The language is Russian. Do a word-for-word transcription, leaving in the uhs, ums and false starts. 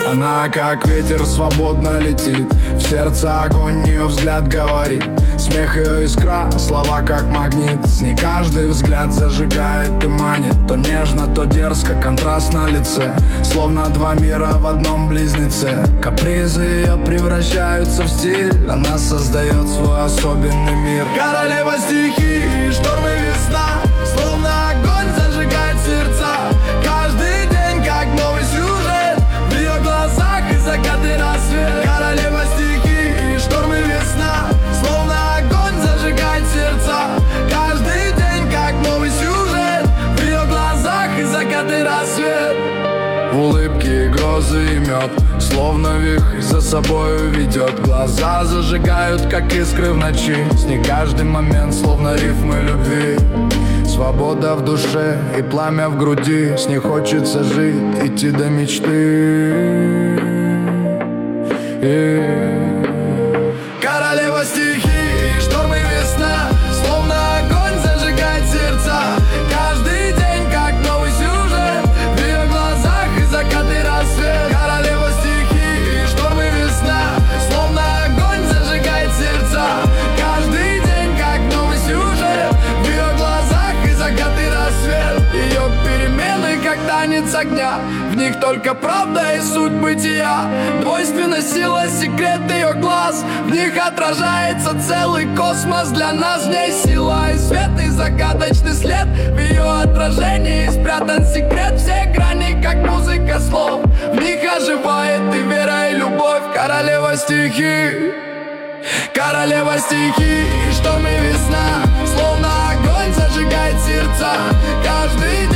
Она как ветер свободно летит, в сердце огонь, ее взгляд говорит. Смех ее искра, слова как магнит. С ней каждый взгляд зажигает и манит. То нежно, то дерзко, контраст на лице, словно два мира в одном близнеце. Капризы ее превращаются в стиль, она создает свой особенный мир. Королева стихий, штормы, весна, словно огонь зажигает сердца. Каждый день как новый сюжет, в ее глазах и закат и рассвет. Королева стихий, штормы, весна, словно огонь зажигает сердца. Каждый день как новый сюжет, в ее глазах и закат и рассвет. Улыбки, грозы и мед, словно вихрь за собою ведет. Глаза зажигают, как искры в ночи, с ней каждый момент, словно рифмы любви. Свобода в душе и пламя в груди, с ней хочется жить, идти до мечты. Королева стихий, штормы, весна, словно огонь зажигает сердца. Каждый день как новый сюжет, в ее глазах и закат и рассвет. Королева стихий, штормы, весна, словно огонь зажигает сердца. Каждый день как новый сюжет, в ее глазах и закат и рассвет. Ее перемены как танец огня, в них только правда и суть бытия. Двойственна сила, секрет ее глаз, в них отражается целый космос. Для нас в ней сила и свет, и загадочный след. В ее отражении спрятан секрет, все грани, как музыка слов. В них оживает и вера, и любовь. Королева стихий, королева стихий, штормы, весна, словно огонь зажигает сердца. Каждый день